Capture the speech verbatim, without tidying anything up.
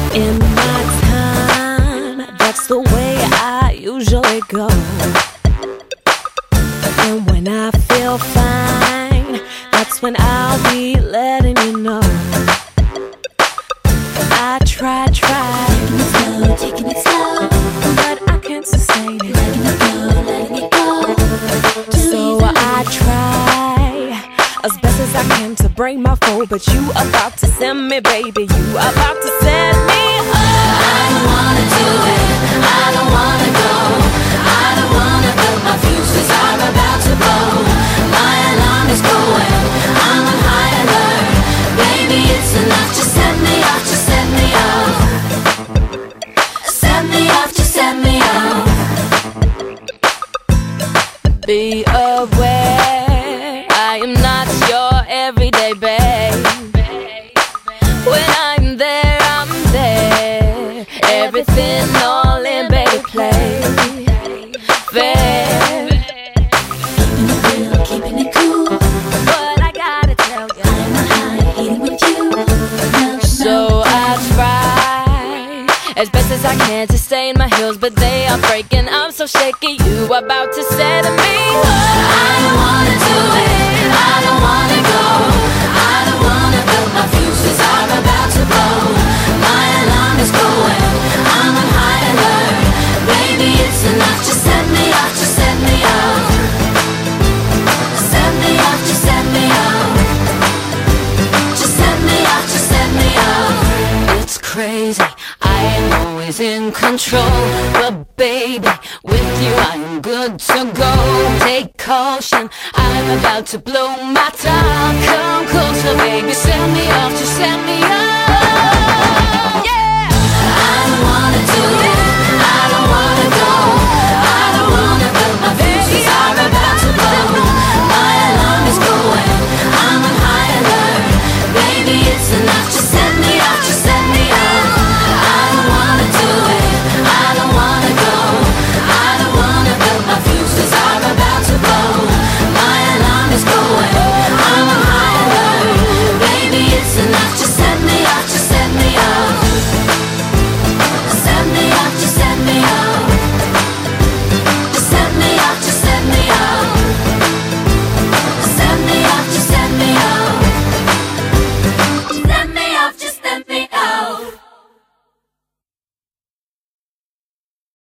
In my time, that's the way I usually go. And when I feel fine, that's when I'll be letting you know. I try, try, taking it slow, taking it slow, but I can't sustain it. Letting it go, letting it go. So I try as best as I can to bring my foe, but you about to send me, baby. You about to send me. Oh. I don't wanna do it. I don't wanna go. I don't wanna build my fuses are about to blow. My alarm is going. I'm on high alert. Baby, it's enough. Just set me off. Just set me off. Set me off. Just set me off. Be aware, I am not your everyday babe. When I'm there, I'm there. Everything all in, baby, play fair. Keeping it real, keeping it cool. But I gotta tell you, I'm on high, eating with you. No, so I try as best as I can to stay in my heels, but they are breaking. I'm so shaky. You about to set me. I don't wanna do it. I don't wanna go. I don't wanna build my fuses are about to blow. My alarm is going. I'm on high alert. Baby, it's enough. Just set me off. Just set me off. Set me off. Just set me off. Just set me off. Just set me off. It's crazy, I am always in control, but baby, with you I am good to go. Take caution, I'm about to blow my top. Come closer, baby, set me off, just set me off.